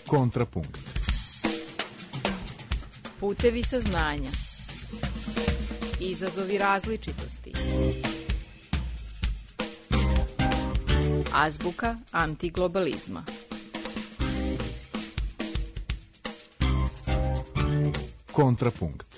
Kontrapunkt. Putevi saznanja. Izazovi različitosti. Azbuka antiglobalizma. Kontrapunkt.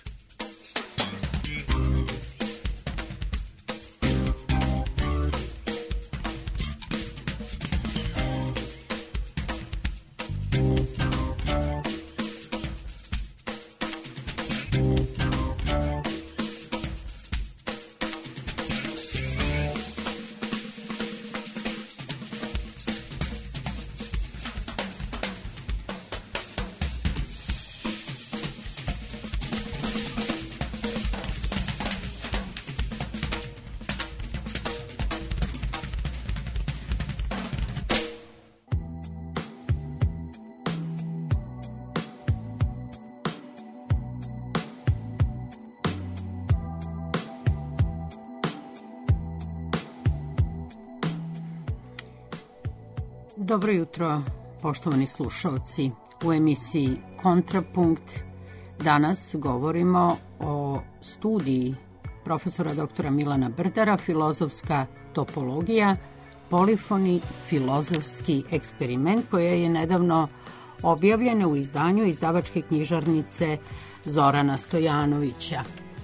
Dobro jutro, poštovani slušalci. U emisiji Kontrapunkt danas govorimo o studiji profesora doktora Milana Brdara, filozofska topologija, polifoni, filozofski eksperiment, koja je nedavno objavljena u izdanju izdavačke knjižarnice Zorana Stojanovića.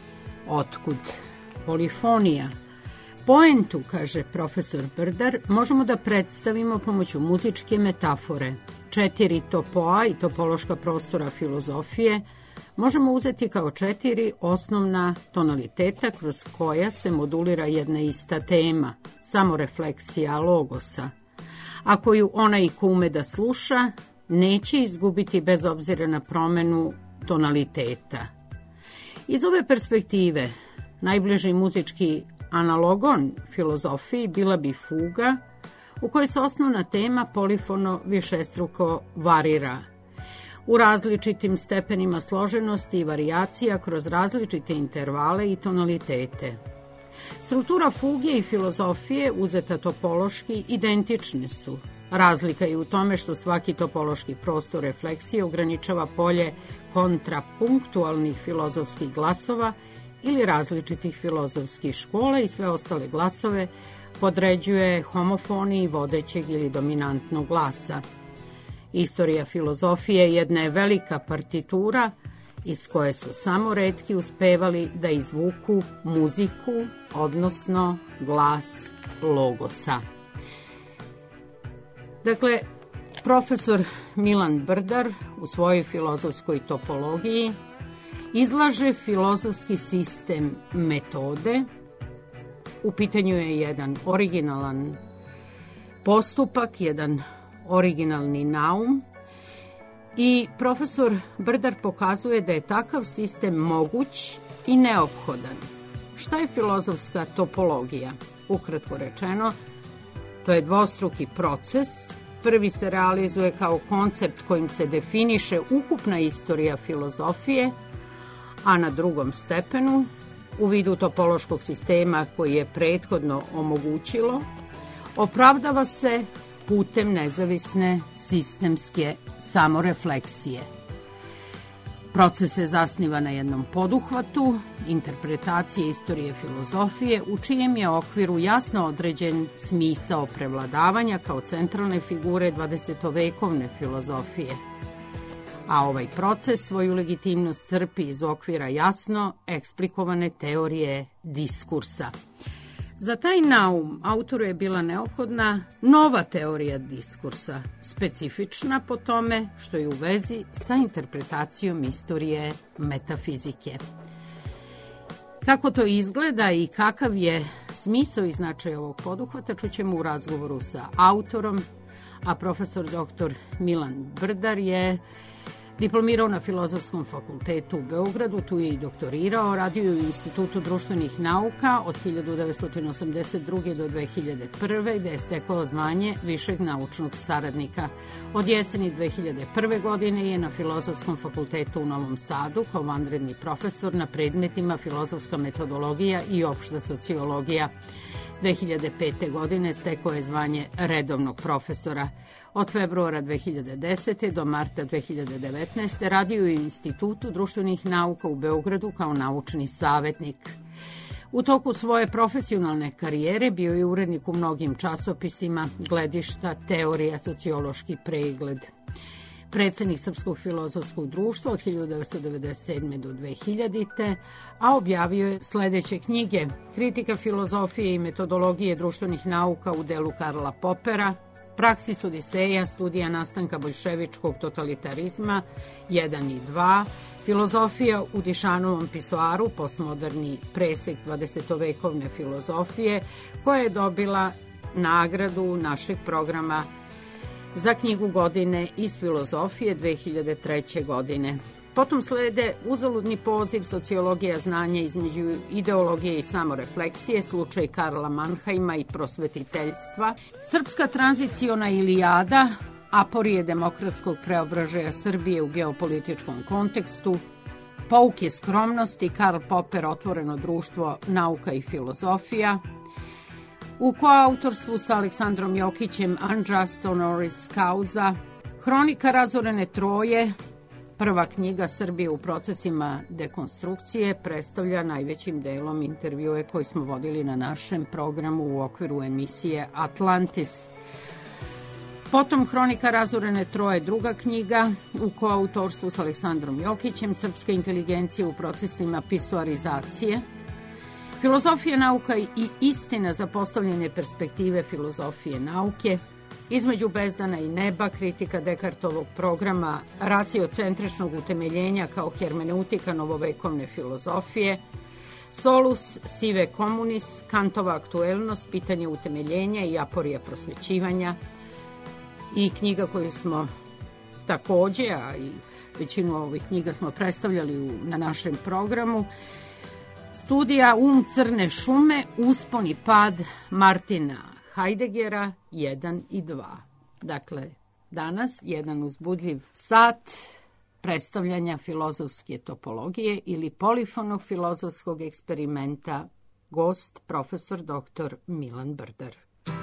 Otkud polifonija? Poentu, kaže profesor Brdar, možemo da predstavimo pomoću muzičke metafore. 4 topoa i topološka prostora filozofije možemo uzeti kao 4 osnovna tonaliteta kroz koja se modulira jedna ista tema, samorefleksija logosa, a koju onaj ko ume da sluša neće izgubiti bez obzira na promenu tonaliteta. Iz ove perspektive najbliži muzički analogon filozofiji bila bi fuga u kojoj se osnovna tema polifono višestruko varira u različitim stepenima složenosti i varijacija kroz različite intervale i tonalitete. Struktura fuge i filozofije uzeta topološki identične su. Razlika je u tome što svaki topološki prostor refleksije ograničava polje kontrapunktualnih filozofskih glasova ili različitih filozofskih škola i sve ostale glasove podređuje homofoniji vodećeg ili dominantnog glasa. Istorija filozofije jedna je velika partitura iz koje su samo retki uspevali da izvuku muziku, odnosno glas logosa. Dakle, profesor Milan Brdar u svojoj filozofskoj topologiji izlaže filozofski sistem metode. U pitanju je jedan originalan postupak, jedan originalni naum i profesor Brdar pokazuje da je takav sistem moguć i neophodan. Šta je filozofska topologija? Ukratko rečeno, to je dvostruki proces. Prvi se realizuje kao koncept kojim se definiše ukupna istorija filozofije, a na drugom stepenu, u vidu topološkog sistema koji je prethodno omogućilo, opravdava se putem nezavisne sistemske samorefleksije. Proces se zasniva na jednom poduhvatu, interpretacije istorije filozofije, u čijem je okviru jasno određen smisao prevladavanja kao centralne figure 20-vekovne filozofije. A ovaj proces svoju legitimnost crpi iz okvira jasno eksplikovane teorije diskursa. Za taj naum autoru je bila neophodna nova teorija diskursa, specifična po tome što je u vezi sa interpretacijom istorije metafizike. Kako to izgleda i kakav je smisao i značaj ovog poduhvata čućemo u razgovoru sa autorom, a profesor dr. Milan Brdar je diplomirao na Filozofskom fakultetu u Beogradu, tu je i doktorirao, radio je u Institutu društvenih nauka od 1982. do 2001. gde je stekao zvanje višeg naučnog saradnika. Od jeseni 2001. godine je na Filozofskom fakultetu u Novom Sadu kao vanredni profesor na predmetima filozofska metodologija i opšta sociologija. 2005. godine stekao je zvanje redovnog profesora. Od februara 2010. do marta 2019. radio u Institutu društvenih nauka u Beogradu kao naučni savetnik. U toku svoje profesionalne karijere bio je urednik u mnogim časopisima, Gledišta, Teorija, Sociološki pregled. Predsednik Srpskog filozofskog društva od 1997. do 2000. a objavio je sledeće knjige: Kritika filozofije i metodologije društvenih nauka u delu Karla Popera, Praksis Odiseja, studija nastanka boljševičkog totalitarizma 1 i 2, Filozofija u Dišanovom pisoaru, postmoderni presek 20-vekovne filozofije, koja je dobila nagradu našeg programa za knjigu godine iz filozofije 2003. godine. Potom slede Uzaludni poziv, Sociologija znanja između ideologije i samorefleksije, slučaj Karla Mannheima i prosvetiteljstva, Srpska tranziciona Ilijada, Aporije demokratskog preobražaja Srbije u geopolitičkom kontekstu, Pouke skromnosti, Karl Popper, Otvoreno društvo, nauka i filozofija, u koautorstvu sa Aleksandrom Jokićem Unjust Honoris Causa, Hronika razorene Troje, prva knjiga Srbije u procesima dekonstrukcije, predstavlja najvećim delom intervjue koji smo vodili na našem programu u okviru emisije Atlantis. Potom Hronika razorene Troje, druga knjiga u koautorstvu sa Aleksandrom Jokićem, Srpska inteligencija u procesima pisuarizacije, Filozofija nauka i istina za postavljene perspektive filozofije nauke, Između bezdana i neba, kritika Dekartovog programa raciocentričnog utemeljenja kao hermeneutika novovekovne filozofije, Solus sive communis, Kantova aktuelnost, pitanje utemeljenja i aporija prosvećivanja, i knjiga koju smo takođe, a i većinu ovih knjiga smo predstavljali na našem programu, studija Crne šume, uspon i pad Martina Heideggera 1 i 2. Dakle, danas jedan uzbudljiv sat predstavljanja filozofske topologije ili polifonog filozofskog eksperimenta, gost profesor dr. Milan Brdar.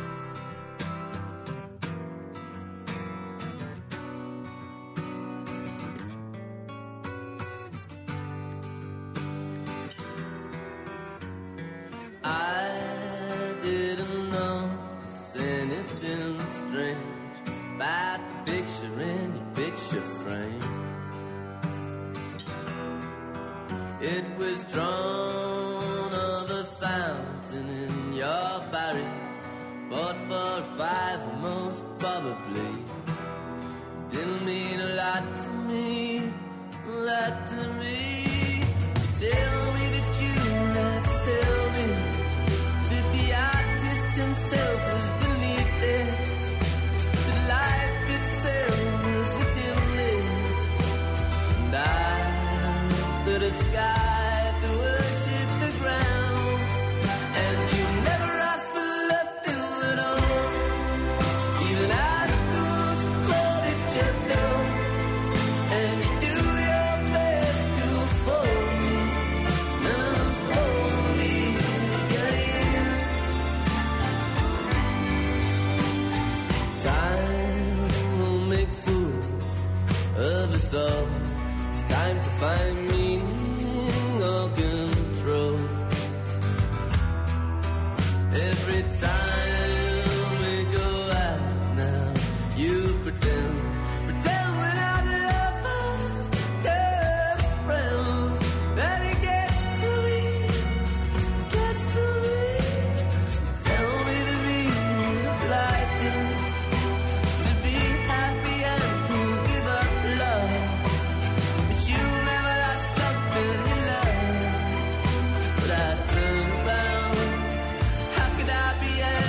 It was drawn of a fountain in your barry, bought for $5 most probably. Didn't mean a lot to me, a lot to me. You tell me that you left Sylvie, that the artist himself was beneath it, that life itself was within me, and I lit a sky so it's time to find meaning or control. Every time we go out now, you pretend we're not lovers, just friends. Then it gets to me. Tell me the meaning of life is to be happy and to give up love. But I turn around, how could I be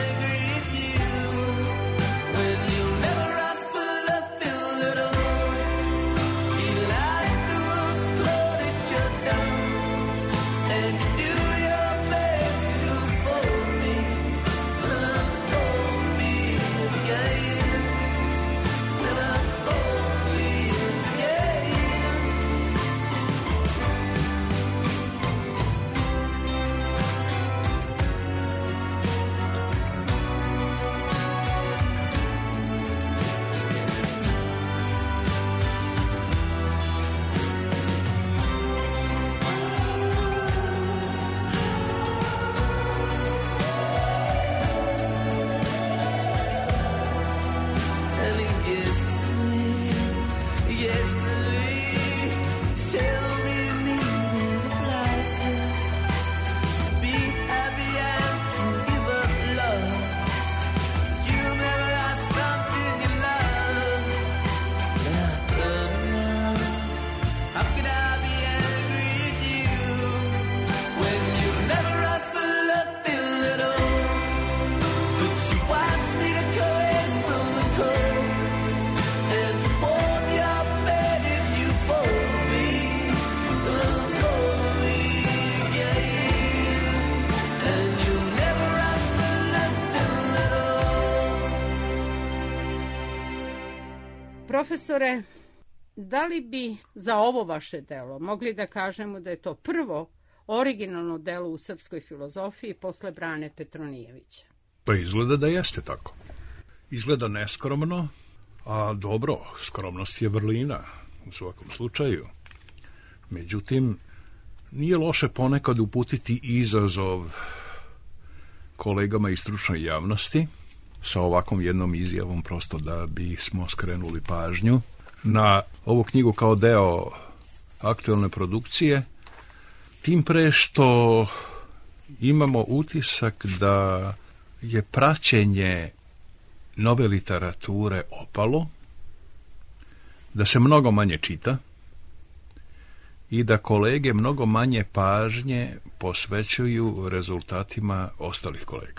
Profesore, da li bi za ovo vaše delo mogli da kažemo da je to prvo originalno delo u srpskoj filozofiji posle Brane Petronijevića? Pa izgleda da jeste tako. Izgleda neskromno, a dobro, skromnost je vrlina u svakom slučaju. Međutim, nije loše ponekad uputiti izazov kolegama iz stručnoj javnosti sa ovakvom jednom izjavom, prosto da bismo skrenuli pažnju na ovu knjigu kao deo aktuelne produkcije, tim pre što imamo utisak da je praćenje nove literature opalo, da se mnogo manje čita i da kolege mnogo manje pažnje posvećuju rezultatima ostalih kolega.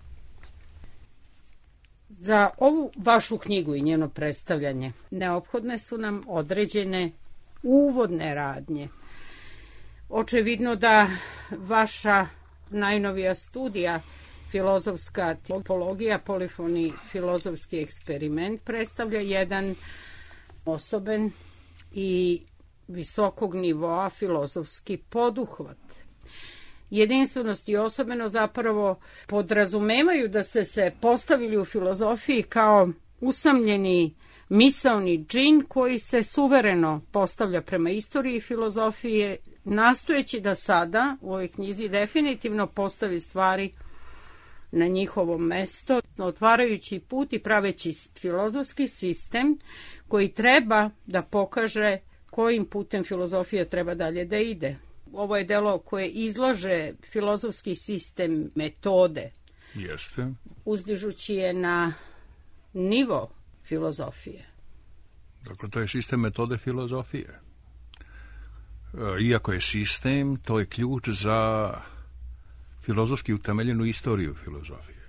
Za ovu vašu knjigu i njeno predstavljanje neophodne su nam određene uvodne radnje. Očevidno da vaša najnovija studija filozofska tipologija, polifoni filozofski eksperiment predstavlja jedan osoben i visokog nivoa filozofski poduhvat. Jedinstvenost i osobeno zapravo podrazumevaju da se postavili u filozofiji kao usamljeni misaoni džin koji se suvereno postavlja prema istoriji filozofije, nastojeći da sada u ovoj knjizi definitivno postavi stvari na njihovo mesto, otvarajući put i praveći filozofski sistem koji treba da pokaže kojim putem filozofija treba dalje da ide. Ovo je delo koje izlaže filozofski sistem metode. Jeste. Uzdižući je na nivo filozofije. Dakle, to je sistem metode filozofije. Iako je sistem, to je ključ za filozofski utemeljenu istoriju filozofije.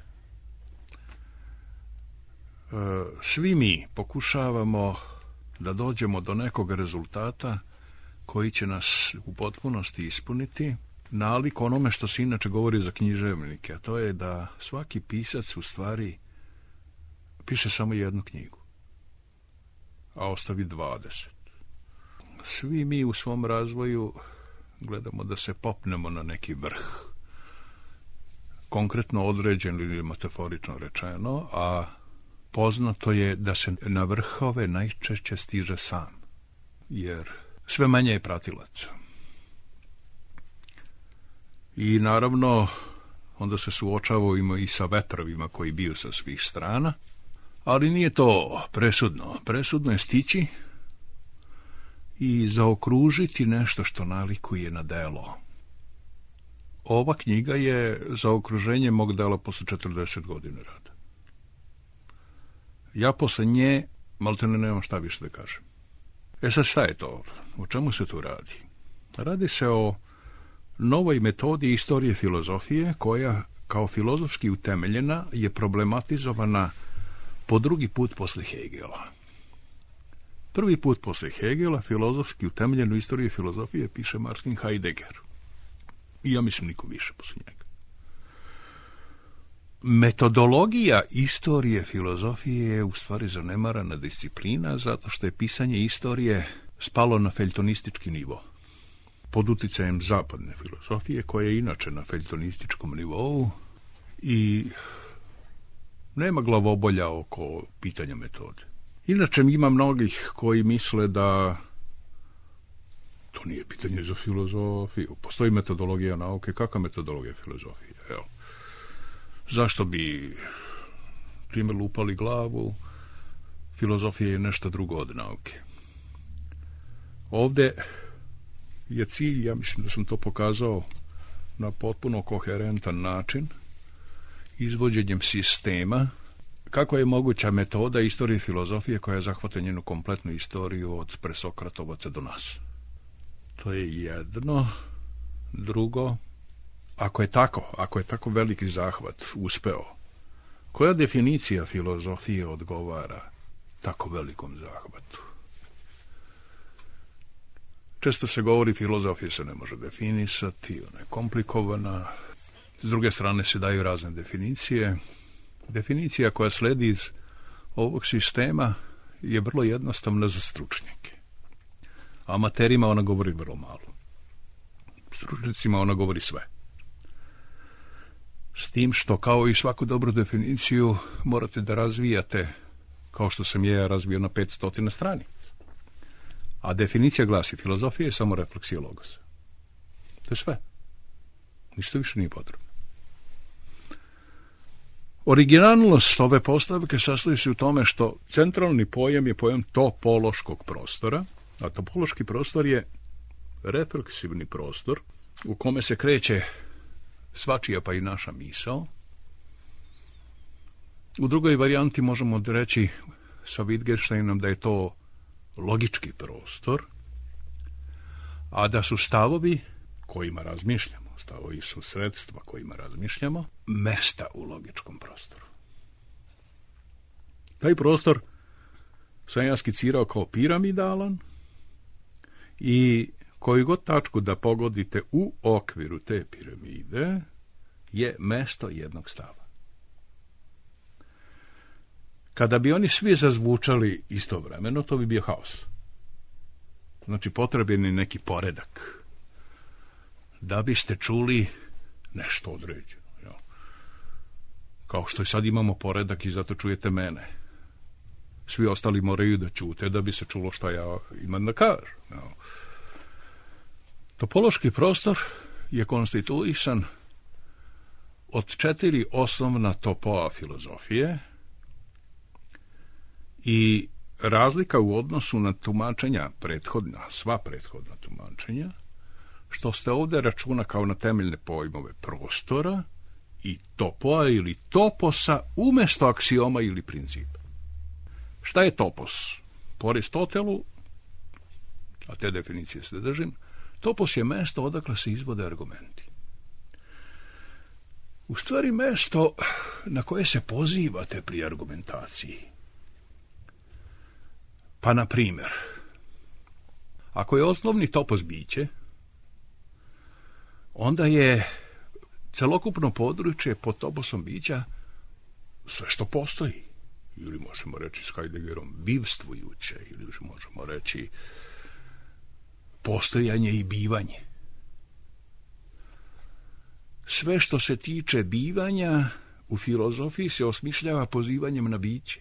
Svi mi pokušavamo da dođemo do nekog rezultata koji će nas u potpunosti ispuniti, nalik onome što se inače govori za književnike, a to je da svaki pisac u stvari piše samo jednu knjigu, a ostavi 20. Svi mi u svom razvoju gledamo da se popnemo na neki vrh, konkretno određen ili metaforično rečeno, a poznato je da se na vrhove najčešće stiže sam, jer sve manje je pratilaca. I naravno, onda se suočavamo i sa vetrovima koji biju sa svih strana, ali nije to presudno. Presudno je stići i zaokružiti nešto što nalikuje na delo. Ova knjiga je zaokruženje mog dela posle 40 godina rada. Ja posle nje maltene nemam šta više da kažem. Sad šta je to? O čemu se tu radi? Radi se o novoj metodi istorije filozofije koja kao filozofski utemeljena je problematizovana po drugi put posle Hegela. Prvi put posle Hegela filozofski utemeljenu istoriju filozofije piše Martin Heidegger. I ja mislim niko više posle njega. Metodologija istorije filozofije je u stvari zanemarana disciplina zato što je pisanje istorije spalo na feljtonistički nivo. Pod uticajem zapadne filozofije koja je inače na feljtonističkom nivou i nema glavobolja oko pitanja metode. Inače ima mnogih koji misle da to nije pitanje za filozofiju. Postoji metodologija nauke. Kakva metodologija filozofije? Evo. Zašto bi time lupali glavu? Filozofija je nešto drugo od nauke. Ovde je cilj, ja mislim da sam to pokazao na potpuno koherentan način, izvođenjem sistema, kako je moguća metoda istorije filozofije koja zahvata njenu kompletnu istoriju od presokratovaca do nas. To je jedno. Drugo, ako je tako veliki zahvat uspeo, koja definicija filozofije odgovara tako velikom zahvatu? Često se govori filozofija se ne može definisati, ona je komplikovana. S druge strane se daju razne definicije. Definicija koja sledi iz ovog sistema je vrlo jednostavna za stručnjake. Amaterima ona govori vrlo malo. Stručnjacima ona govori sve. S tim što, kao i svaku dobru definiciju, morate da razvijate, kao što sam ja razvio na 500 stranica. A definicija glasi, filozofija je samo refleksija logosa. To je sve. Ništa više nije potrebno. Originalnost ove postavke sastoji se u tome što centralni pojam je pojam topološkog prostora, a topološki prostor je refleksivni prostor u kome se kreće svačija pa i naša misao. U drugoj varijanti možemo reći sa Wittgensteinom da je to logički prostor, a da su stavovi kojima razmišljamo, stavovi su sredstva kojima razmišljamo, mesta u logičkom prostoru. Taj prostor sam ja skicirao kao piramidalan i koju god tačku da pogodite u okviru te piramide je mesto jednog stava. Kada bi oni svi zazvučali istovremeno, to bi bio haos. Znači, potreban je neki poredak da biste čuli nešto određeno. Ja. Kao što i sad imamo poredak i zato čujete mene. Svi ostali moraju da ćute da bi se čulo šta ja imam da kažem. Ja. Topološki prostor je konstituisan od 4 osnovna topoa filozofije i razlika u odnosu na tumačenja sva prethodna tumačenja, što ste ovdje računa kao na temeljne pojmove prostora i topoa ili toposa umjesto aksioma ili principa. Šta je topos? Po Aristotelu, a te definicije se držim, topos je mesto odakle se izvode argumenti. U stvari mesto na koje se pozivate pri argumentaciji. Pa, na primjer, ako je osnovni topos biće, onda je celokupno područje pod toposom bića sve što postoji. Ili možemo reći s Heideggerom bivstvujuće, ili možemo reći postojanje i bivanje. Sve što se tiče bivanja u filozofiji se osmišljava pozivanjem na biće.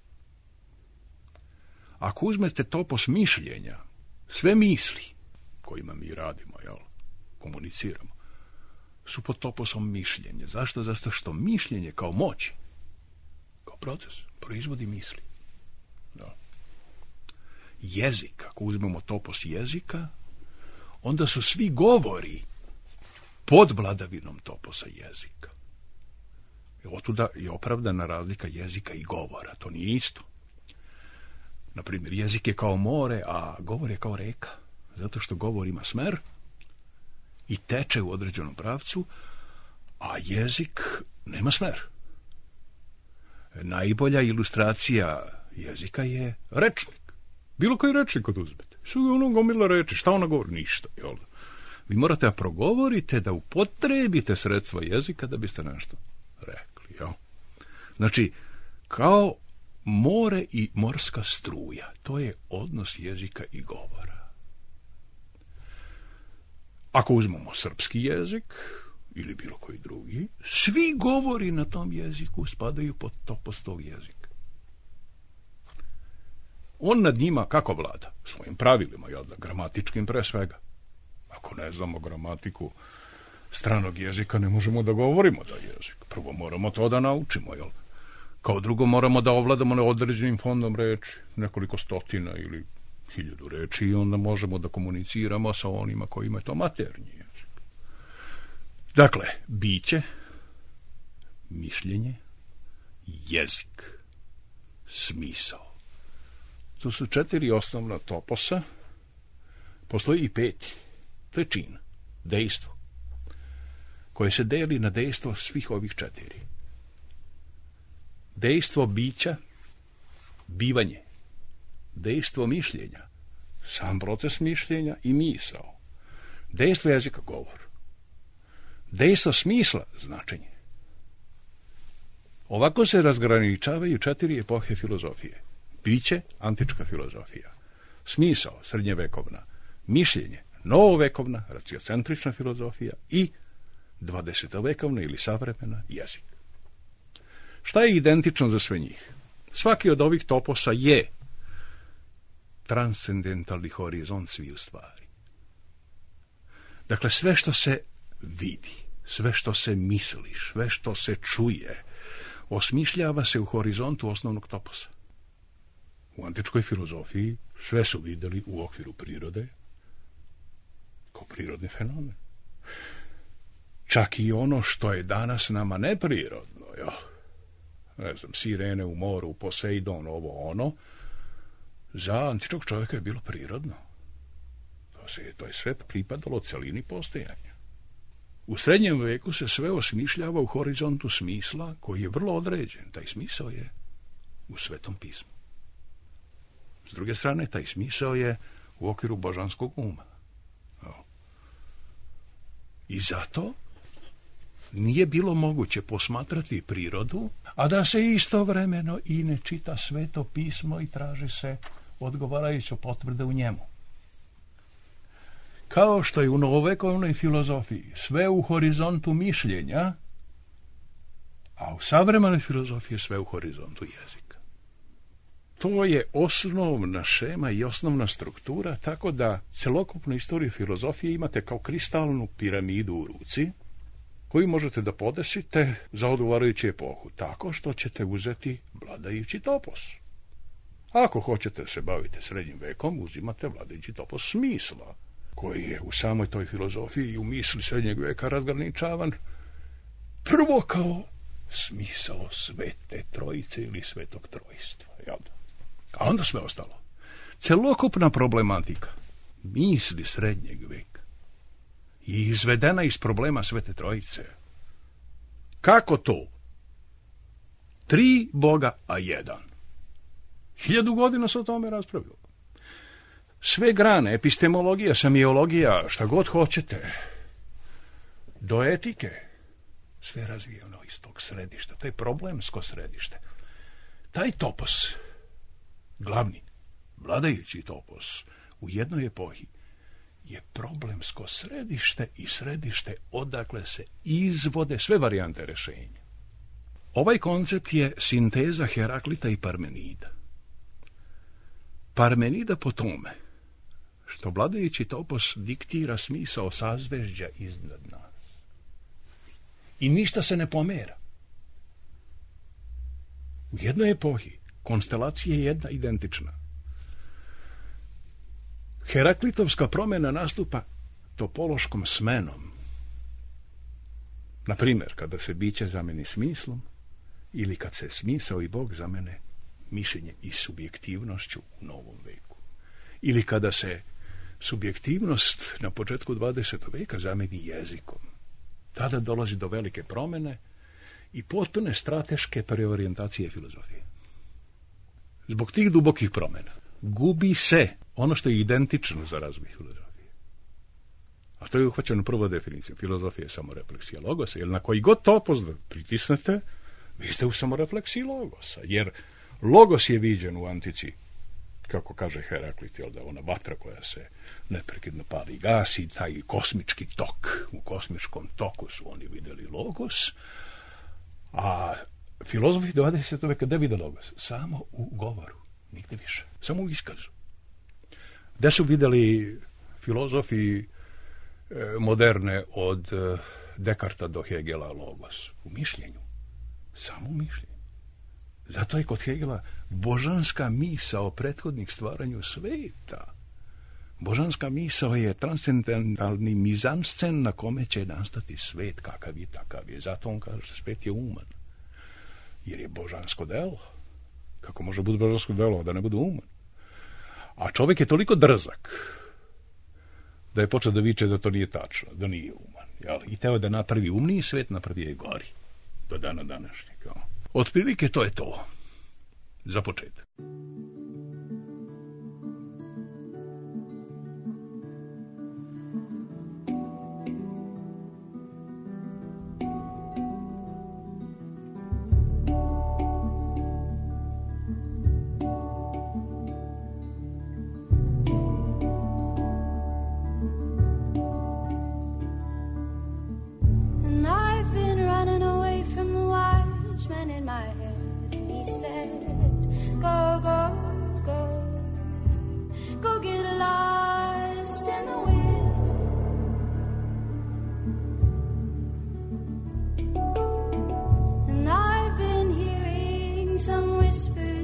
Ako uzmete topos mišljenja, sve misli kojima mi radimo, komuniciramo, su pod toposom mišljenja. Zašto? Zato što mišljenje kao moć, kao proces, proizvodi misli. Da. Jezik, ako uzmemo topos jezika, onda su svi govori pod vladavinom toposa jezika. Otuda je opravdana razlika jezika i govora. To nije isto. Naprimjer, jezik je kao more, a govor je kao reka. Zato što govor ima smer i teče u određenom pravcu, a jezik nema smer. Najbolja ilustracija jezika je rečnik. Bilo koji rečnik kad uzmete. Su ono gomila reči. Šta ona govori? Ništa. Jel? Vi morate da progovorite, da upotrebite sredstva jezika da biste nešto rekli. Jel? Znači, kao more i morska struja. To je odnos jezika i govora. Ako uzmemo srpski jezik ili bilo koji drugi, svi govori na tom jeziku spadaju pod topos tog jezika. On nad njima kako vlada? Svojim pravilima, gramatičkim pre svega. Ako ne znamo gramatiku stranog jezika, ne možemo da govorimo da jezik. Prvo moramo to da naučimo, jel? Kao drugo moramo da ovladamo određenim fondom reči, nekoliko stotina ili 1000 reči, i onda možemo da komuniciramo sa onima kojima je to maternji jezik. Dakle, biće, mišljenje, jezik, smisao. To su 4 osnovna toposa. Postoji i 5. To je čin, dejstvo, koje se deli na dejstvo svih ovih 4. Dejstvo bića, bivanje. Dejstvo mišljenja, sam proces mišljenja i misao. Dejstvo jezika, govor. Dejstvo smisla, značenje. Ovako se razgraničavaju 4 epohe filozofije. biće, antička filozofija. Smisao, srednjevekovna. Mišljenje, novovekovna, raciocentrična filozofija i 20-vekovna ili savremena jezik. Šta je identično za sve njih? Svaki od ovih toposa je transcendentalni horizont svih stvari. Dakle, sve što se vidi, sve što se misli, sve što se čuje, osmišljava se u horizontu osnovnog toposa. U antičkoj filozofiji sve su vidjeli u okviru prirode kao prirodni fenomen. Čak i ono što je danas nama neprirodno, ne znam, sirene u moru, Poseidon, ovo ono, za antičkog čovjeka je bilo prirodno. To je sve pripadalo celini postojanja. U srednjem veku se sve osmišljava u horizontu smisla koji je vrlo određen. Taj smisao je u Svetom pismu. S druge strane, taj smisao je u okviru božanskog uma. I zato nije bilo moguće posmatrati prirodu, a da se istovremeno i ne čita Sveto pismo i traži se odgovarajuća potvrda u njemu. Kao što je u novovekovnoj filozofiji sve u horizontu mišljenja, a u savremenoj filozofiji sve u horizontu jezika. To je osnovna šema i osnovna struktura, tako da celokupnu istoriju filozofije imate kao kristalnu piramidu u ruci, koju možete da podesite za odgovarajuću epohu, tako što ćete uzeti vladajući topos. Ako hoćete da se bavite srednjim vekom, uzimate vladajući topos smisla, koji je u samoj toj filozofiji i u misli srednjeg veka razgraničavan prvo kao smisao Svete Trojice ili Svetog Trojstva. A onda sve ostalo. Celokupna problematika misli srednjeg veka je izvedena iz problema Svete Trojice. Kako to? 3 Boga, a 1. 1000 godina se o tome raspravilo. Sve grane, epistemologija, semiologija, šta god hoćete, do etike, sve razvijeno iz tog središta. To je problemsko središte. Taj topos, glavni, vladajući topos, u jednoj epohi je problemsko središte i središte odakle se izvode sve varijante rešenja. Ovaj koncept je sinteza Heraklita i Parmenida. Parmenida po tome što vladajući topos diktira smisao sazvežđa iznad nas. I ništa se ne pomera. U jednoj epohi konstelacija je jedna identična. Heraklitovska promjena nastupa topološkom smenom. Na primjer, kada se biće zameni smislom ili kad se smisao i Bog zamene mišljenje i subjektivnošću u novom veku. Ili kada se subjektivnost na početku 20. veka zameni jezikom. Tada dolazi do velike promjene i potpune strateške preorijentacije filozofije. Zbog tih dubokih promjena gubi se ono što je identično za razvoj filozofije. A to je uhvaćeno prvo definicijom. Filozofija je samorefleksija logosa, jer na koji god topos da pritisnete, vi ste u samorefleksiji logosa. Jer logos je viđen u antici, kako kaže Heraklit, da ona vatra koja se neprekidno pali i gasi, taj kosmički tok. U kosmičkom toku su oni vidjeli logos, a filozofi 20. veka gde vide logos? Samo u govoru, nigde više. Samo u iskazu. Gde su vidjeli filozofi moderne od Dekarta do Hegela logos? U mišljenju. Samo u mišljenju. Zato je kod Hegela božanska misao o prethodnih stvaranju sveta. Božanska misao je transcendentalni mizanscen na kome će nastati svet kakav je takav je. Zato on kaže svet je uman. Jer je božansko delo. Kako može biti božansko delo, da ne bude uman? A čovjek je toliko drzak da je počeo da viče da to nije tačno, da nije uman. Jel? I teo da napravi umniji svet, napravi je gori. Do dana današnjeg. Otprilike to je to. Za početak.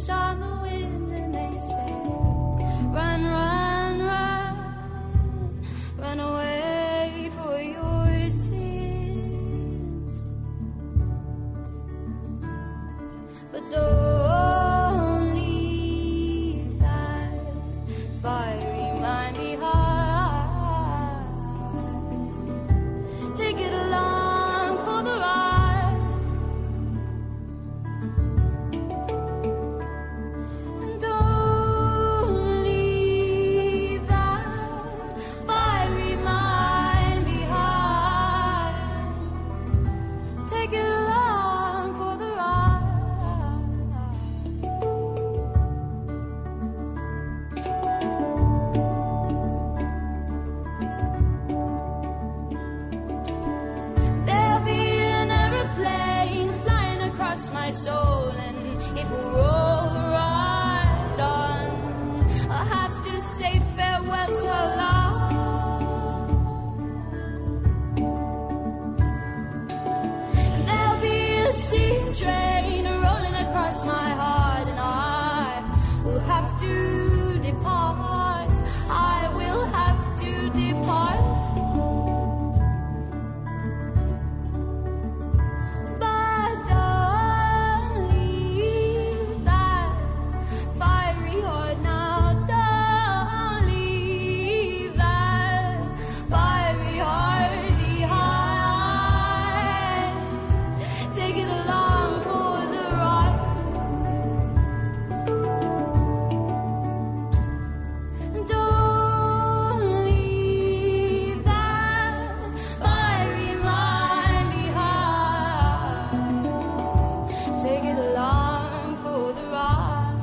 leaves on the wind and they say, run, run, run, run away for your sins. But don't leave that fiery mind behind. Take it along for the ride. And don't leave that fiery mind behind. Take it along for the ride. There'll be an aeroplane flying across my soul, and it will roll right on. I'll have to say farewell so long. There'll be a steam train rolling across my heart, and I will have to depart. I will have to depart. But don't leave that fiery heart now. Don't leave that fiery heart behind. Take it along for the ride. Don't leave that fiery mind behind. Take it along for the ride.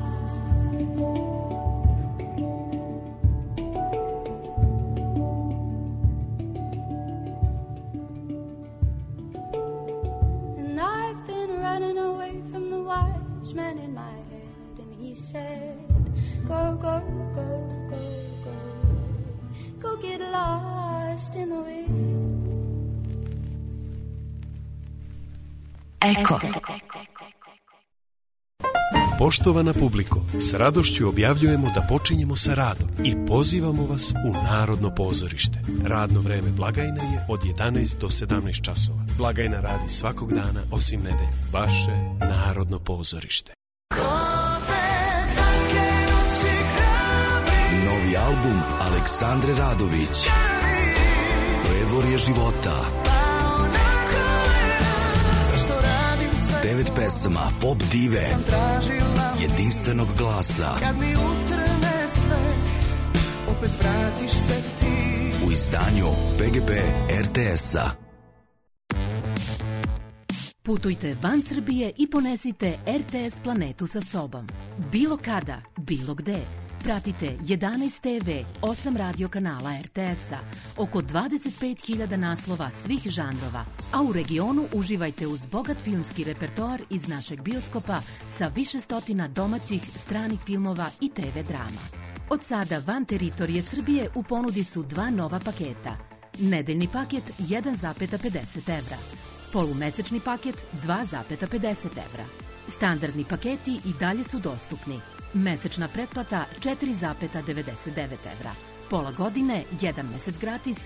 And I've been running away from the wise man in my head, and he said, go, go, go, go, go, go get lost in the wind. Eko. Poštovana publiko, s radošću objavljujemo da počinjemo sa radom i pozivamo vas u Narodno pozorište. Radno vreme blagajne je od 11 do 17 časova. Blagajna radi svakog dana osim nedelje. Vaše Narodno pozorište. Novi album Aleksandre Radović, Predvorje života. 9 pesama pop dive, jedinstvenog glasa. U izdanju PGP RTS-a. Putujte van Srbije i ponesite RTS planetu sa sobom. Bilo kada, bilo gde. Pratite 11 TV, 8 radio kanala RTS-a, oko 25.000 naslova svih žanrova, a u regionu uživajte uz bogat filmski repertoar iz našeg bioskopa sa više stotina domaćih, stranih filmova i TV drama. Od sada van teritorije Srbije u ponudi su dva nova paketa. Nedeljni paket 1,50 evra, polumesečni paket 2,50 evra. Standardni paketi i dalje su dostupni. Mesečna pretplata 4,99 evra. Pola godine, 1 mesec gratis,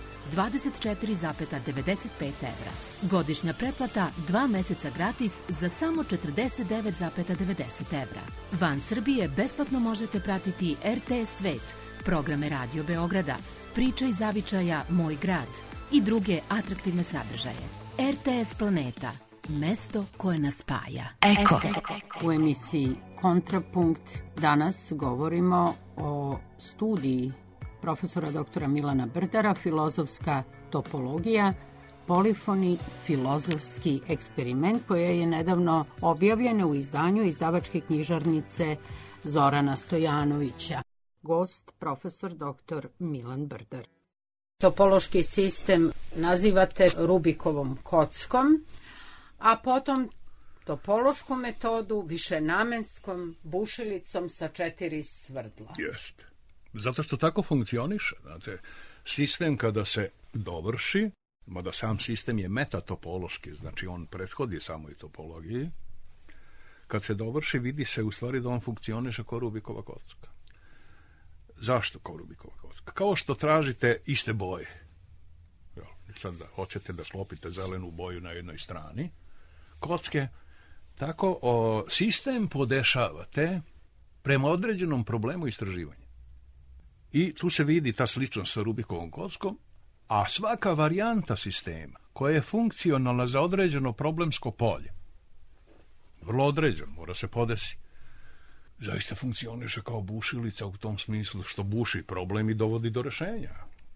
24,95 evra. Godišnja pretplata 2 meseca gratis za samo 49,90 evra. Van Srbije besplatno možete pratiti RTS Svet, programe Radio Beograda, Priče iz zavičaja Moj grad i druge atraktivne sadržaje. RTS Planeta, mesto koje nas spaja. Eko. U emisiji Kontrapunkt danas govorimo o studiji profesora doktora Milana Brdara, filozofska topologija, polifoni, filozofski eksperiment, koja je nedavno objavljena u izdanju izdavačke knjižarnice Zorana Stojanovića. Gost profesor doktor Milan Brdar. Topološki sistem nazivate Rubikovom kockom, a potom topološku metodu višenamenskom bušilicom sa 4 svrdla. Jeste. Zato što tako funkcioniše. Znate, sistem kada se dovrši, mada sam sistem je metatopološki, znači on prethodi samoj topologiji, kad se dovrši, vidi se u stvari da on funkcioniše kao Rubikova kocka. Zašto kao Rubikova kocka? Kao što tražite iste boje. Sad da hoćete da slopite zelenu boju na jednoj strani kocke, tako sistem podešavate prema određenom problemu istraživanja. I tu se vidi ta sličnost sa Rubikovom kockom, a svaka varijanta sistema koja je funkcionalna za određeno problemsko polje, vrlo određeno, mora se podesi, zaista funkcioniše kao bušilica u tom smislu što buši problem i dovodi do rešenja.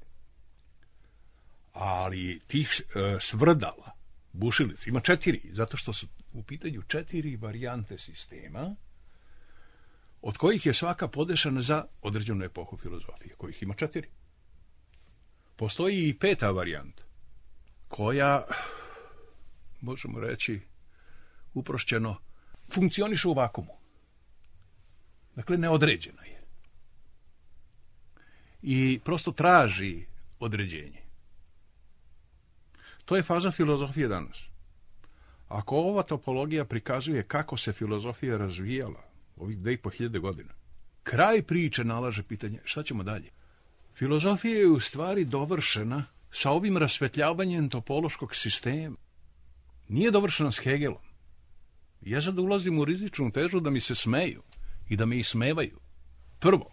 Ali tih svrdala, bušilica, ima 4, zato što su u pitanju 4 varijante sistema, od kojih je svaka podešana za određenu epohu filozofije, kojih ima 4. Postoji i 5. varijanta, koja, možemo reći, uprošćeno, funkcioniše u vakumu. Dakle, neodređena je. I prosto traži određenje. To je faza filozofije danas. Ako ova topologija prikazuje kako se filozofija razvijala ovih 2500 godina, kraj priče nalaže pitanje šta ćemo dalje. Filozofija je u stvari dovršena sa ovim rasvetljavanjem topološkog sistema. Nije dovršena s Hegelom. Ja sad ulazim u rizičnu težu da mi se smeju i da me ismevaju. Prvo,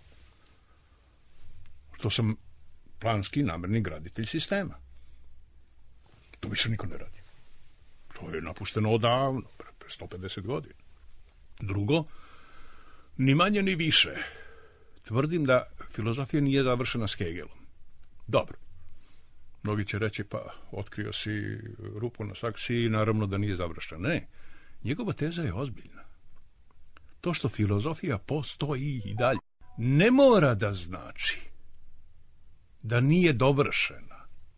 što sam planski namerni graditelj sistema. To više niko ne radi. To je napušteno odavno, pre 150 godina. Drugo, ni manje ni više. Tvrdim da filozofija nije završena s Hegelom. Dobro. Mnogi će reći, pa otkrio si rupu na saksiji i naravno da nije završena. Ne, njegova teza je ozbiljna. To što filozofija postoji i dalje ne mora da znači da nije dovršena.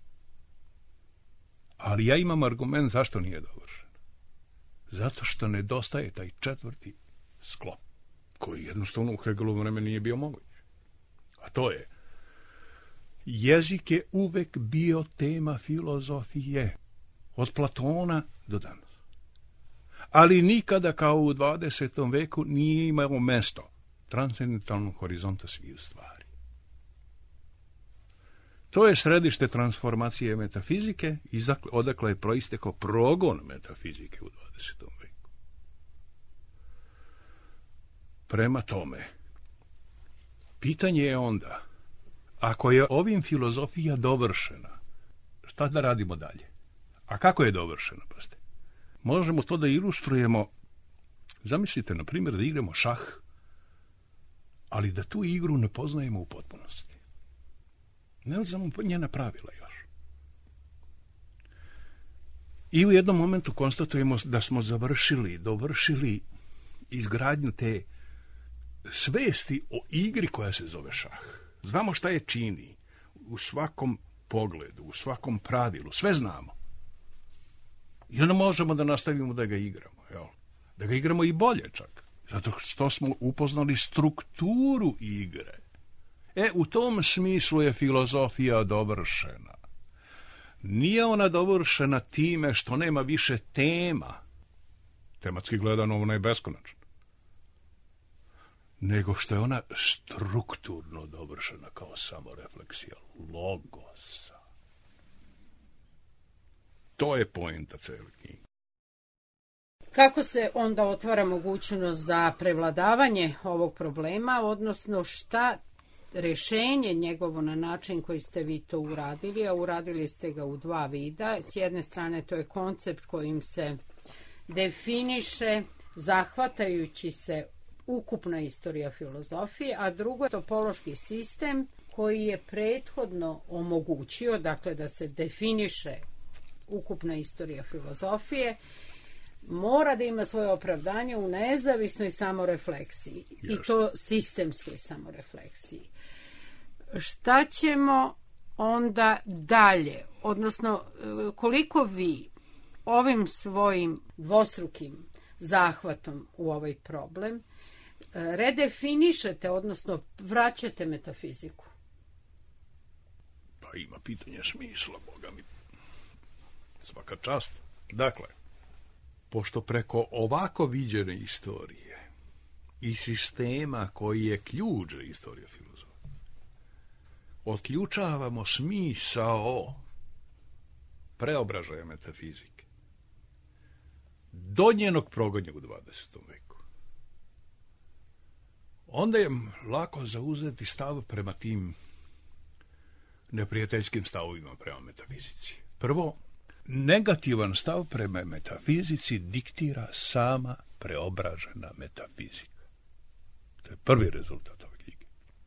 Ali ja imam argument zašto nije dovršena. Zato što nedostaje taj 4. sklop, koji jednostavno u Hegelovom vremenu nije bio moguć. A to je, jezik je uvek bio tema filozofije, od Platona do danas. Ali nikada kao u 20. veku nije imao mesto transcendentalnog horizonta svih stvari. To je središte transformacije metafizike i odakle je proistekao progon metafizike u 20. veku. Prema tome, pitanje je onda, ako je ovim filozofija dovršena, šta da radimo dalje? A kako je dovršena, pazite? Možemo to da ilustrujemo, zamislite, na primjer, da igramo šah, ali da tu igru ne poznajemo u potpunosti. Ne znamo njena pravila još. I u jednom momentu konstatujemo da smo dovršili izgradnju te svesti o igri koja se zove šah. Znamo šta je čini u svakom pogledu, u svakom pravilu, sve znamo. I onda možemo da nastavimo da ga igramo, jel? Da ga igramo i bolje čak, zato što smo upoznali strukturu igre. U tom smislu je filozofija dovršena. Nije ona dovršena time što nema više tema, tematski gledano ona je beskonačna, nego što je ona strukturno dovršena kao samorefleksija logosa. To je poenta cele knjige. Kako se onda otvara mogućnost za prevladavanje ovog problema, odnosno šta rešenje njegovo na način koji ste vi to uradili, a uradili ste ga u 2 vida. S jedne strane to je koncept kojim se definiše zahvatajući se ukupna istorija filozofije, a drugo je topološki sistem koji je prethodno omogućio, dakle, da se definiše ukupna istorija filozofije, mora da ima svoje opravdanje u nezavisnoj samorefleksiji. I to sistemskoj samorefleksiji. Šta ćemo onda dalje? Odnosno, koliko vi ovim svojim dvostrukim zahvatom u ovaj problem redefinišete, odnosno vraćate metafiziku? Pa ima pitanje smisla, Boga mi. Svaka čast. Dakle, pošto preko ovako viđene istorije i sistema koji je ključ za istoriju filozofije, otključavamo smisao preobražaja metafizike do njenog progonja u 20. veku, onda je lako zauzeti stav prema tim neprijateljskim stavovima prema metafizici. Prvo, negativan stav prema metafizici diktira sama preobražena metafizika. To je prvi rezultat ove knjige.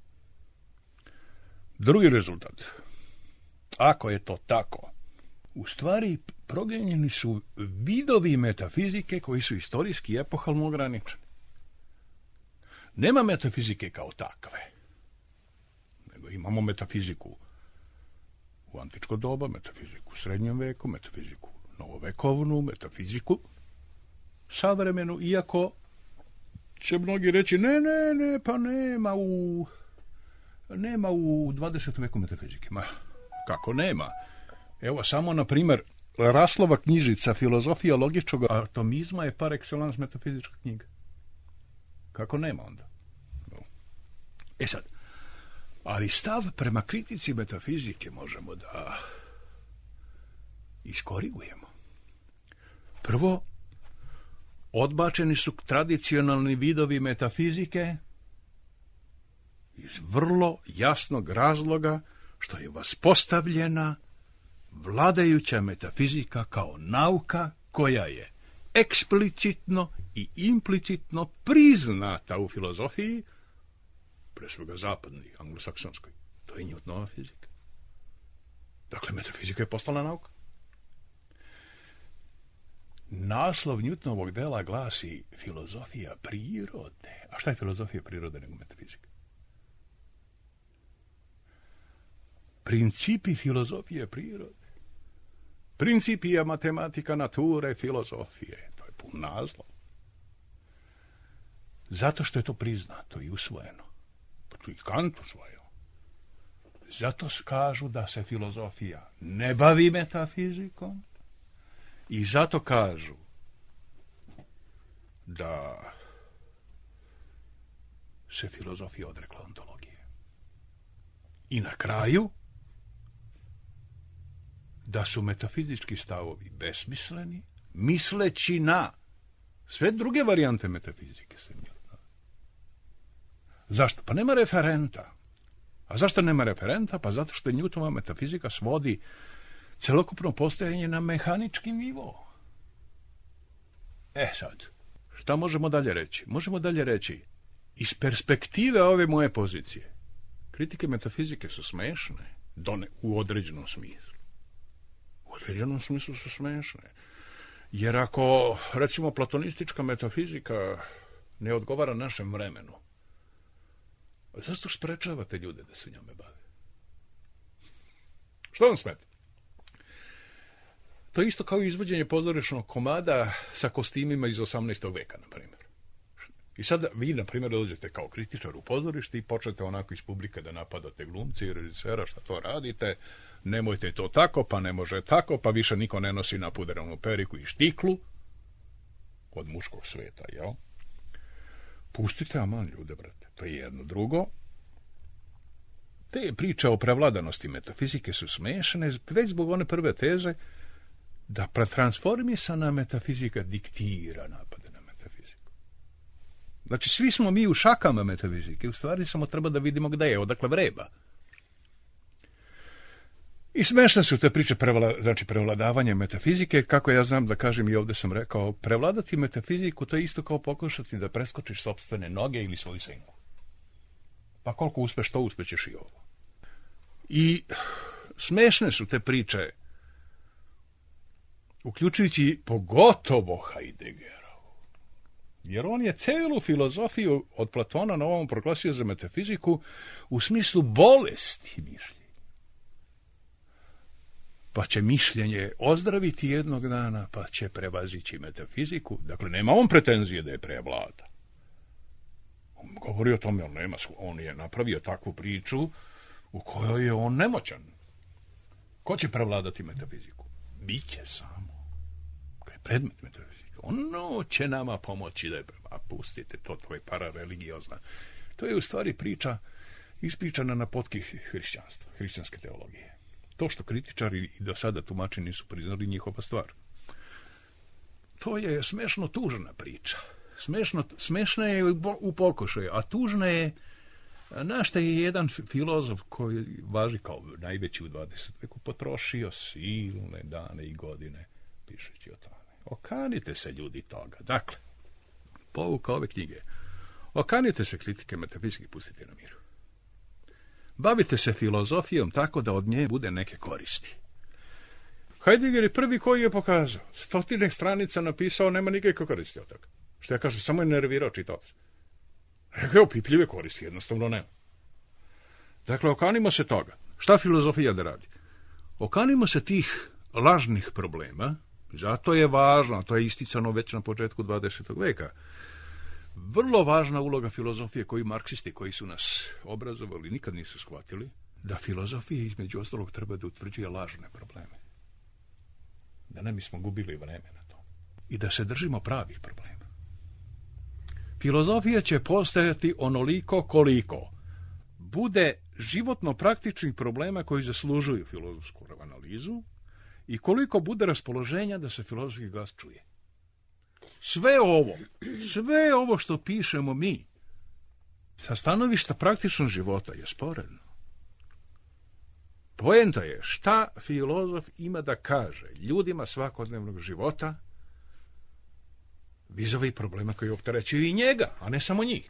Drugi rezultat, ako je to tako, u stvari progenjeni su vidovi metafizike koji su istorijski i epohalno ograničeni. Nema metafizike kao takve, nego imamo metafiziku u antičko doba, metafiziku u srednjem veku, metafiziku novovekovnu, metafiziku savremenu, iako će mnogi reći ne, pa nema u 20. veku metafizike. Ma, kako nema? Evo samo, na primjer, Raslova knjižica Filozofija logičkog atomizma je par excellence metafizička knjiga. Kako nema onda? E sad, ali stav prema kritici metafizike možemo da iskorigujemo. Prvo, odbačeni su tradicionalni vidovi metafizike iz vrlo jasnog razloga što je vaspostavljena vladajuća metafizika kao nauka koja je eksplicitno i implicitno priznata u filozofiji, pre svega zapadnoj, anglosaksonskoj. To je Newtonova fizika. Dakle, metafizika je postala nauka. Naslov Newtonovog dela glasi filozofija prirode. A šta je filozofija prirode nego metafizika? Principi filozofije prirode. Principija matematika nature filozofije. To je pun naslov. Zato što je to priznato i usvojeno. Pa tu i Kant usvojio. Zato kažu da se filozofija ne bavi metafizikom i zato kažu da se filozofija odrekla ontologije. I na kraju da su metafizički stavovi besmisleni, misleći na sve druge varijante metafizike. Zašto? Pa nema referenta. A zašto nema referenta? Pa zato što Newtonova metafizika svodi celokupno postojanje na mehanički nivo. Sad, šta možemo dalje reći? Možemo dalje reći, iz perspektive ove moje pozicije, kritike metafizike su smešne, u određenom smislu. U određenom smislu su smešne. Jer ako, recimo, platonistička metafizika ne odgovara našem vremenu, zašto sprečavate ljude da se njome bave? Što vam smeta? To je isto kao izvođenje pozorišnog komada sa kostimima iz 18. veka, na primjer. I sad vi, na primjer, dođete kao kritičar u pozorište i počnete onako iz publike da napadate glumce i režisera, šta to radite, nemojte to tako, pa ne može tako, pa više niko ne nosi napuderanu periku i štiklu od muškog sveta, jel? Pustite aman ljude, brate. To je jedno. Drugo, te priče o prevladanosti metafizike su smešane, već zbog one prve teze da transformisana metafizika diktira napade na metafiziku. Znači, svi smo mi u šakama metafizike, u stvari samo treba da vidimo gde je, odakle vreba. I smešne su te priče prevladavanje metafizike, kako ja znam da kažem i ovdje sam rekao, prevladati metafiziku to je isto kao pokušati da preskočiš sopstvene noge ili svoju senku. Pa koliko uspeš, to uspećeš i ovo. I smešne su te priče, uključujući pogotovo Heideggerovu. Jer on je celu filozofiju od Platona na ovom proglasio za metafiziku u smislu bolesti mišljenja. Pa će mišljenje ozdraviti jednog dana, pa će prevazići metafiziku. Dakle, nema on pretenzije da je prevlada. On govori o tome, on je napravio takvu priču u kojoj je on nemoćan. Ko će prevladati metafiziku? Biće samo. Ko je predmet metafizike. Ono će nama pomoći da pustite to je parareligiozna. To je u stvari priča ispričana na potki hrišćanstva, hrišćanske teologije. To što kritičari i do sada tumači nisu priznali, njihova stvar. To je smešno tužna priča. Smešna je u pokušaju, a tužna je, našta je jedan filozof koji važi kao najveći u 20. veku, potrošio silne dane i godine pišući o tome. Okanite se, ljudi, toga. Dakle, pouka ove knjige. Okanite se kritike metafizike, pustite na miru. Bavite se filozofijom tako da od nje bude neke koristi. Heidegger je prvi koji je pokazao. 100 stranica napisao, nema nikakve koristi od toga. Što ja kažem, samo je nervirao čitaoca. Evo, pipljive koristi, jednostavno nema. Dakle, okanimo se toga. Šta filozofija da radi? Okanimo se tih lažnih problema, zato je važno, to je isticano već na početku 20. veka, vrlo važna uloga filozofije koju marksisti koji su nas obrazovali nikad nisu shvatili, da filozofija između ostalog treba da utvrđuje lažne probleme. Da ne bismo gubili vreme na to. I da se držimo pravih problema. Filozofija će postajati onoliko koliko bude životno praktičnih problema koji zaslužuju filozofsku analizu i koliko bude raspoloženja da se filozofski glas čuje. Sve ovo što pišemo mi sa stanovišta praktičnog života je sporedno. Poenta je šta filozof ima da kaže ljudima svakodnevnog života vizavi problema koji opterećuju i njega, a ne samo njih.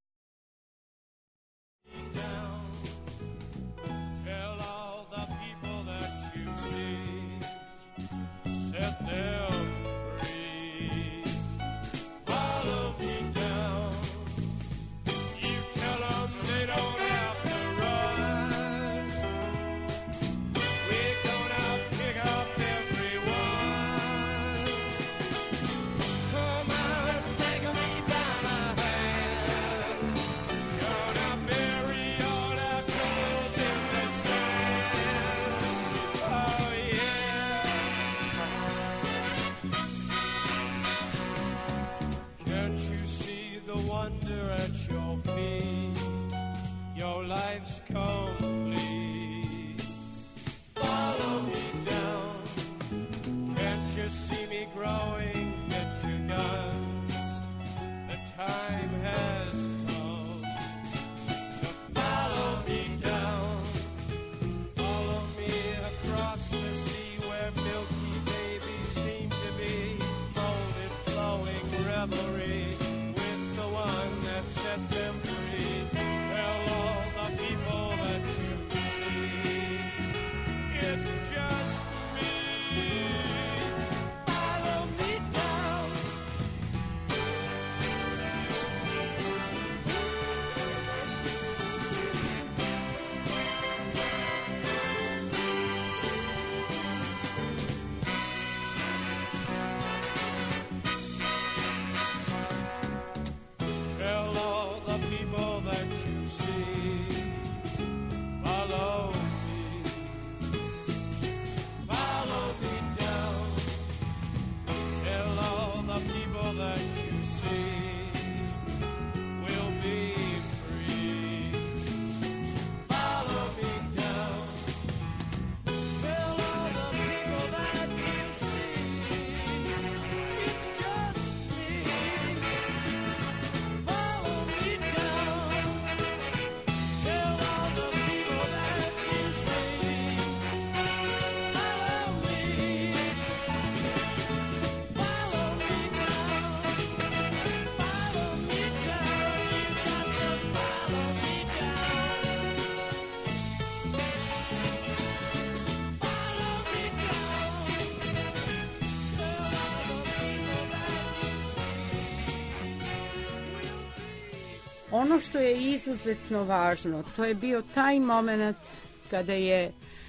Ono što je izuzetno važno, to je bio taj moment kada je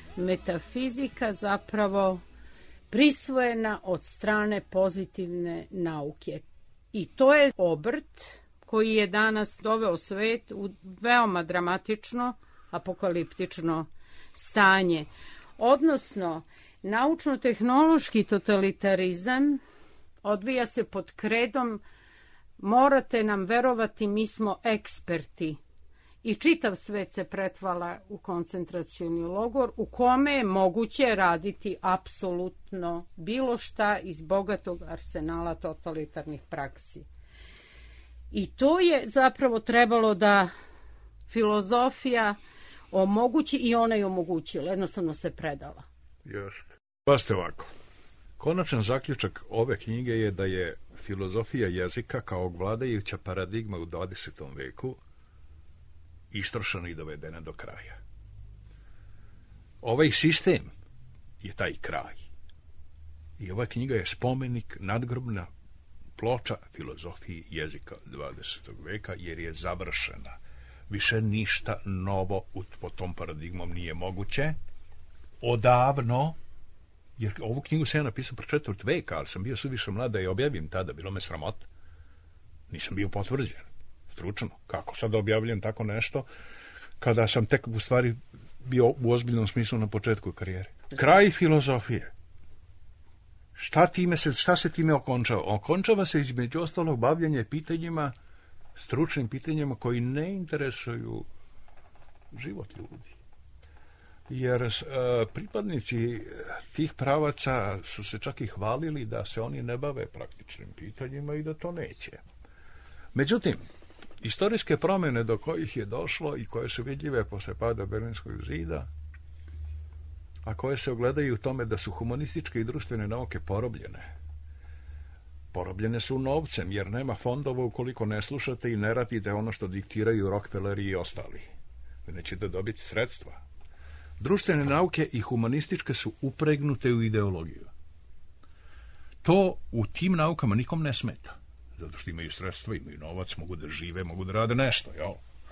metafizika zapravo prisvojena od strane pozitivne nauke. I to je obrt koji je danas doveo svet u veoma dramatično, apokaliptično stanje. Odnosno, naučno-tehnološki totalitarizam, odvija se pod kredom morate nam verovati, mi smo eksperti. I čitav svet se pretvala u koncentracioni logor u kome je moguće raditi apsolutno bilo šta iz bogatog arsenala totalitarnih praksi. I to je zapravo trebalo da filozofija omogući i ona je omogućila, jednostavno se predala. Jeste. Pazite ovako. Konačan zaključak ove knjige je da je filozofija jezika kao vladajuća paradigma u 20. veku istrošena i dovedena do kraja. Ovaj sistem je taj kraj. I ova knjiga je spomenik, nadgrobna ploča filozofiji jezika 20. veka, jer je završena. Više ništa novo pod tom paradigmom nije moguće. Odavno, jer ovu knjigu sam ja napisao pre 4. veka, ali sam bio suviše mlad da je objavim tada, bilo me sramot. Nisam bio potvrđen, stručno. Kako sad objavljam tako nešto, kada sam tek u stvari bio u ozbiljnom smislu na početku karijere. Kraj filozofije. Šta se time okončava? Okončava se između ostalog bavljanje pitanjima, stručnim pitanjima koji ne interesuju život ljudi. Jer pripadnici tih pravaca su se čak i hvalili da se oni ne bave praktičnim pitanjima i da to neće. Međutim, istorijske promjene do kojih je došlo i koje su vidljive posle pada Berlinskog zida, a koje se ogledaju u tome da su humanističke i društvene nauke porobljene. Porobljene su novcem, jer nema fondova ukoliko ne slušate i ne radite ono što diktiraju Rockefelleri i ostali. Vi nećete dobiti sredstva. Društvene nauke i humanističke su upregnute u ideologiju. To u tim naukama nikom ne smeta. Zato što imaju sredstva, imaju novac, mogu da žive, mogu da rade nešto. Jel?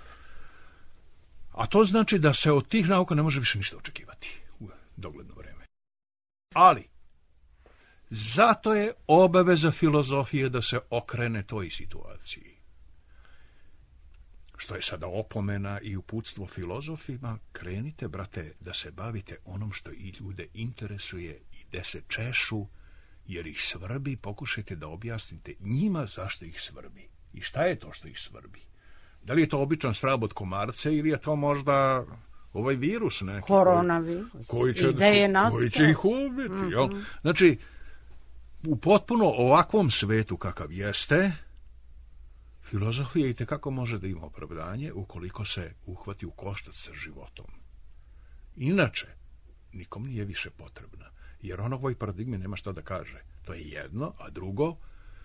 A to znači da se od tih nauka ne može više ništa očekivati u dogledno vreme. Ali, zato je obaveza filozofije da se okrene toj situaciji. Što je sada opomena i uputstvo filozofima, krenite, brate, da se bavite onom što i ljude interesuje i gde se češu, jer ih svrbi, pokušajte da objasnite njima zašto ih svrbi. I šta je to što ih svrbi? Da li je to običan svrab od komarce ili je to možda ovaj virus neki? Koronavirus. Koji će ih ubiti, jel? Znači, u potpuno ovakvom svetu kakav jeste, filozofija itekako može da ima opravdanje ukoliko se uhvati u koštac sa životom. Inače, nikom nije više potrebna, jer on ovoj paradigmi nema šta da kaže. To je jedno, a drugo,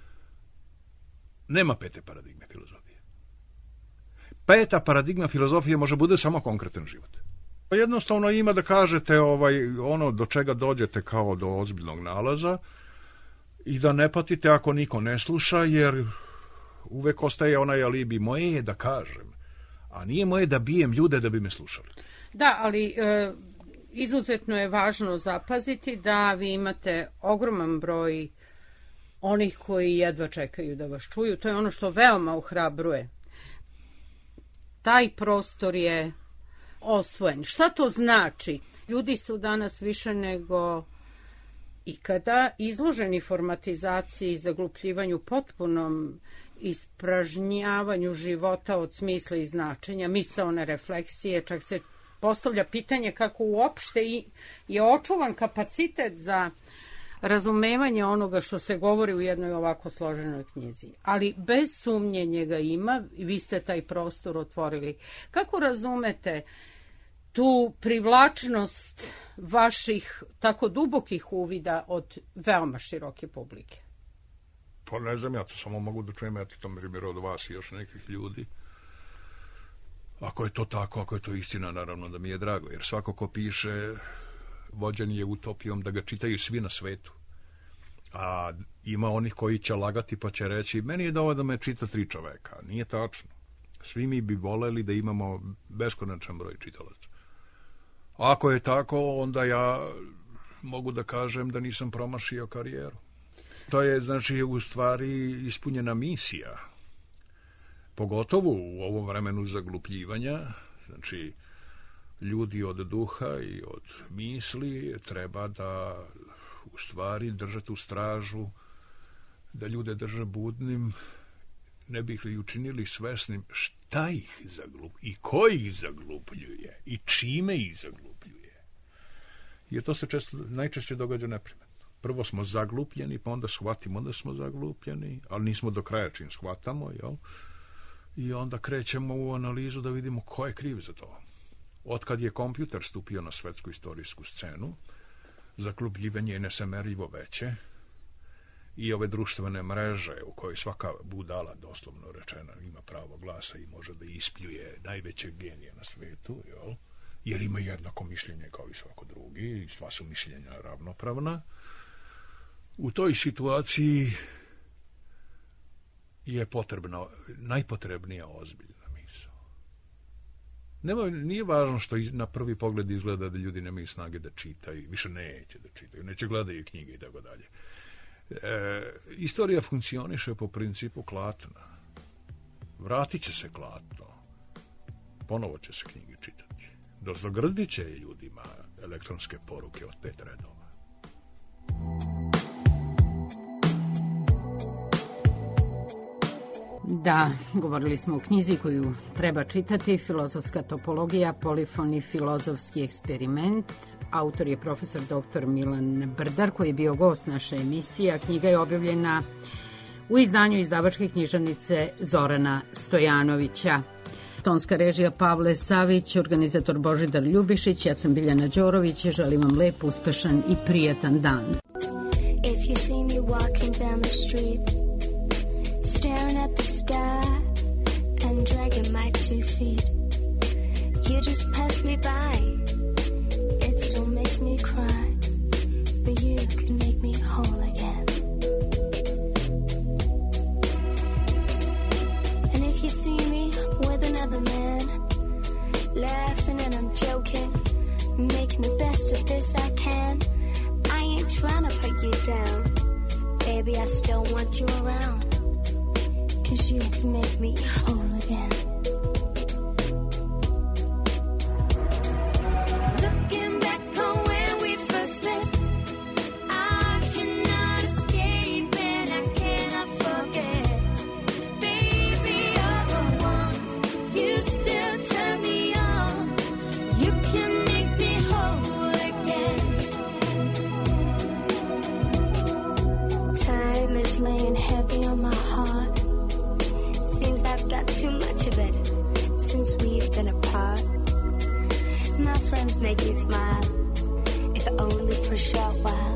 nema pete paradigme filozofije. Peta paradigma filozofije može bude samo konkretan život. Jednostavno ima da kažete ono do čega dođete kao do ozbiljnog nalaza i da ne patite ako niko ne sluša, jer uvek ostaje onaj alibi, moje je da kažem, a nije moje da bijem ljude da bi me slušali. Da, ali izuzetno je važno zapaziti da vi imate ogroman broj onih koji jedva čekaju da vas čuju. To je ono što veoma ohrabruje. Taj prostor je osvojen. Šta to znači? Ljudi su danas više nego ikada izloženi formatizaciji, zaglupljivanju, potpunom ispražnjavanju života od smisla i značenja, misaone refleksije, čak se postavlja pitanje kako uopšte je očuvan kapacitet za razumevanje onoga što se govori u jednoj ovako složenoj knjizi. Ali bez sumnje njega ima i vi ste taj prostor otvorili. Kako razumete tu privlačnost vaših tako dubokih uvida od veoma široke publike? Pa ne znam, ja to samo mogu da čujem, ja ti to primjer od vas i još nekih ljudi. Ako je to tako, ako je to istina, naravno da mi je drago, jer svako ko piše vođen je utopijom da ga čitaju svi na svetu. A ima onih koji će lagati pa će reći, meni je dovoljno da me čita 3 čoveka. Nije tačno. Svi mi bi voleli da imamo beskonačan broj čitalaca. Ako je tako, onda ja mogu da kažem da nisam promašio karijeru. To je, znači, u stvari ispunjena misija. Pogotovo u ovom vremenu zaglupljivanja, znači, ljudi od duha i od misli treba da u stvari držati u stražu da ljude drže budnim, ne bi ih li učinili svesnim šta ih zaglupljuje i ko ih zaglupljuje i čime ih zaglupljuje. Jer to se najčešće događa neprimetno. Prvo smo zaglupljeni, pa onda shvatimo da smo zaglupljeni, ali nismo do kraja čim shvatamo, jel? I onda krećemo u analizu da vidimo ko je kriv za to. Otkad je kompjuter stupio na svetsku istorijsku scenu, zaglupljivanje je nesamerljivo veće i ove društvene mreže u kojoj svaka budala, doslovno rečena, ima pravo glasa i može da ispljuje najvećeg genija na svetu, jel? Jer ima jednako mišljenje kao i svako drugi i sva su mišljenja ravnopravna. U toj situaciji je najpotrebnija ozbiljna misao. Nije važno što na prvi pogled izgleda da ljudi nemaju snage da čitaju, više neće da čitaju, neće gledaju knjige i tako dalje. Istorija funkcioniše po principu klatna. Vratit će se klatno. Ponovo će se knjige čitati. Dozagrdit će ljudima elektronske poruke od 5 redova. Da, govorili smo o knjizi koju treba čitati, Filozofska topologija, polifoni filozofski eksperiment. Autor je profesor dr. Milan Brdar, koji je bio gost naše emisije, a knjiga je objavljena u izdanju izdavačke književnice Zorana Stojanovića. Tonska režija Pavle Savić, organizator Božidar Ljubišić, ja sam Biljana Đorović i želim vam lep, uspešan i prijatan dan. If you see me walking down the street, staring at the sky and dragging my 2 feet, you just pass me by. It still makes me cry, but you can make me whole again. And if you see me with another man, laughing and I'm joking, making the best of this I can, I ain't trying to put you down, baby, I still want you around, 'cause you can make me whole again. Looking back on when we first met, I cannot escape and I cannot forget. Baby, you're the one, you still turn me on, you can make me whole again. Time is laying heavy on my heart, seems I've got too much of it since we've been apart. My friends make me smile, if only for a short while.